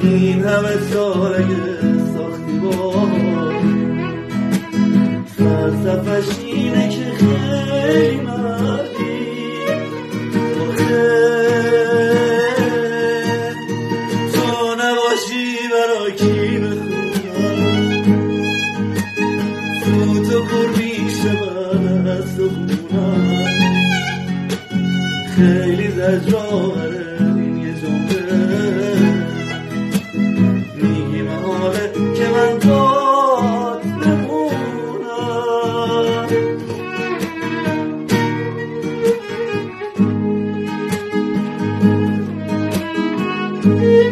این همه سال اگه ساختی با فلسفه‌ش اینه که خیلی مردی تو نباشی برای کی بخونم تو پر میشه من از تو خونم خیلی زجرآوره